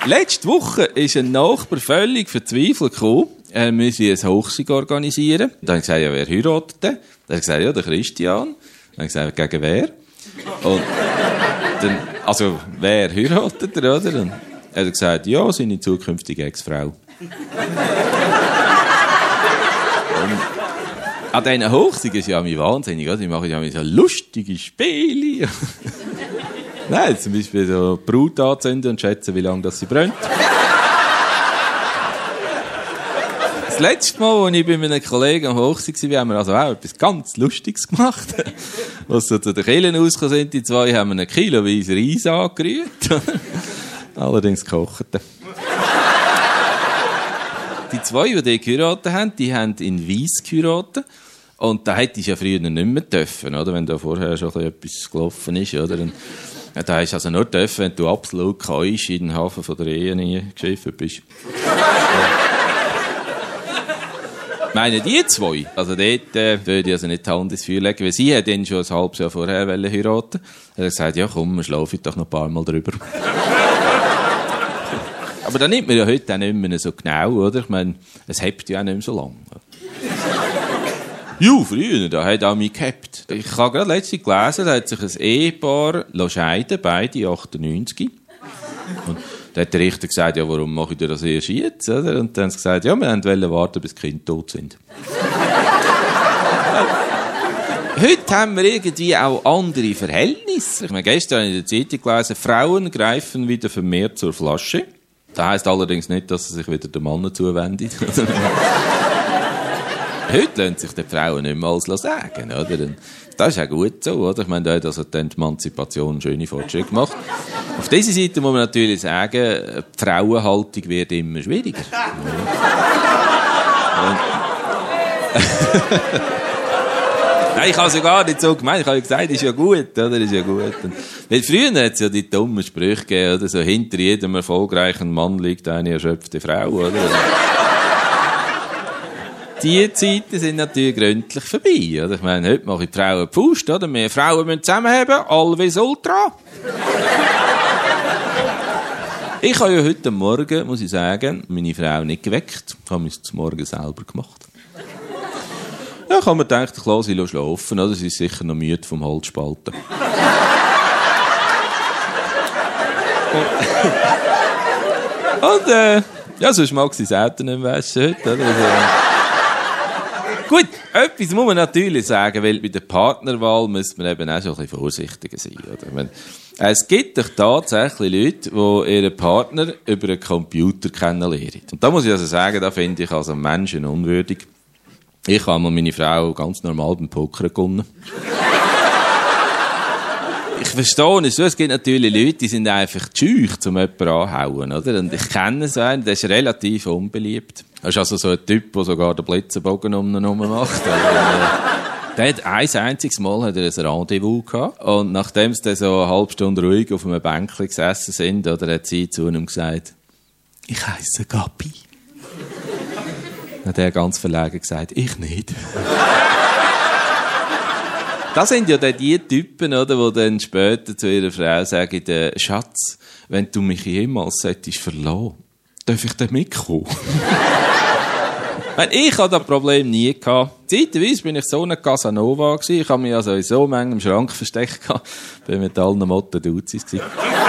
Letzte Woche ist ein Nachbar völlig verzweifelt gekommen. Er müsse ein Hochzeug organisieren. Dann habe ich gesagt, ja, wer heiratet denn? Dann hat er gesagt, ja, der Christian. Dann habe ich gesagt, gegen wer? Und dann, also, wer heiratet er, oder? Dann hat er gesagt, ja, seine zukünftige Ex-Frau. An diesen Hochzeiten ist ja mir wahnsinnig, oder? Ich mache ja so lustige Spiele. Nein, zum Beispiel so Brut anzünden und schätzen, wie lange das sie brennt. Das letzte Mal, als ich bei meinen Kollegen am Hochzeit war, haben wir also auch etwas ganz Lustiges gemacht. Als so zu den Kirchen rausgekommen sind, die zwei, haben wir einen kiloweise Reis angerührt. Allerdings gekocht. Die zwei, die geheiratet haben, die haben in Weiss geheiratet. Und da hättest du ja früher nicht mehr dürfen, oder? Wenn da vorher schon etwas gelaufen ist, oder? Und da hast du also nur dürfen, wenn du absolut keusch in den Hafen von der Ehe geschiffen bist. Ich meine, die zwei, also dort würde ich also nicht die Hand ins Feuer legen, weil sie hat dann schon ein halbes Jahr vorher heiraten. Er hat gesagt, ja komm, wir schlafen doch noch ein paar Mal drüber. Aber da nimmt man ja heute auch nicht mehr so genau, oder? Ich meine, es hebt ja auch nicht mehr so lange. Ja, früher, da hat auch mich gehabt. Ich habe gerade letztens gelesen, da hat sich ein Ehepaar scheiden, beide 98. Und da hat der Richter gesagt, ja, warum mache ich dir das erst jetzt? Oder? Und dann haben sie gesagt, ja, wir wollten warten, bis die Kinder tot sind. Heute haben wir irgendwie auch andere Verhältnisse. Ich meine, gestern in der Zeitung gelesen, Frauen greifen wieder vermehrt zur Flasche. Das heisst allerdings nicht, dass sie sich wieder den Männern zuwendet. Heute lassen sich die Frauen nicht mehr alles sagen, oder? Und das ist auch gut so, oder? Ich meine, da hat also die Emanzipation schöne Fortschritte gemacht. Auf dieser Seite muss man natürlich sagen, die Frauenhaltung wird immer schwieriger. Nein, ich habe es ja gar nicht so gemeint. Ich habe ja gesagt, ist ja gut, oder? Ist ja gut. Und, weil früher hat es ja die dummen Sprüche gegeben, oder? So, hinter jedem erfolgreichen Mann liegt eine erschöpfte Frau, oder? Die Zeiten sind natürlich gründlich vorbei, oder? Ich meine, heute mache ich die Frauen die Faust, oder? Mehr Frauen müssen zusammenhaben, Always Ultra. Ich habe ja heute Morgen, muss ich sagen, meine Frau nicht geweckt. Ich habe es zum Morgen selber gemacht. Ja, ich habe mir gedacht, ich lasse sie schlafen, oder? Sie ist sicher noch müde vom Holzspalten. Und, ja, sonst mag sie selten nicht waschen heute, oder? Gut, etwas muss man natürlich sagen, weil bei der Partnerwahl muss man eben auch schon ein bisschen vorsichtiger sein, oder? Ich meine, es gibt doch tatsächlich Leute, die ihren Partner über einen Computer kennenlernen. Und da muss ich also sagen, da finde ich also Menschen unwürdig. Ich habe mal meine Frau ganz normal beim Poker gewonnen. Ich verstehe es so, es gibt natürlich Leute, die sind einfach scheu, um jemanden anzuhauen, oder? Und ich kenne so einen, der ist relativ unbeliebt. Das ist also so ein Typ, der sogar den Blitzebogen um ihn herum macht. Der hat ein einziges Mal hat er ein Rendezvous gehabt. Und nachdem sie dann so eine halbe Stunde ruhig auf einem Bänkchen gesessen sind, oder, hat sie zu ihm gesagt, ich heisse Gabi. Dann hat er ganz verlegen gesagt, ich nicht. Das sind ja dann die Typen, oder, die dann später zu ihrer Frau sagen, Schatz, wenn du mich jemals solltest verlassen, darf ich dann mitkommen? Ich hatte das Problem nie gehabt. Zeitweise bin ich so ein Casanova gewesen. Ich habe mich also in so manchem Schrank versteckt gehabt. Bin mit allen Motten Duzis gewesen.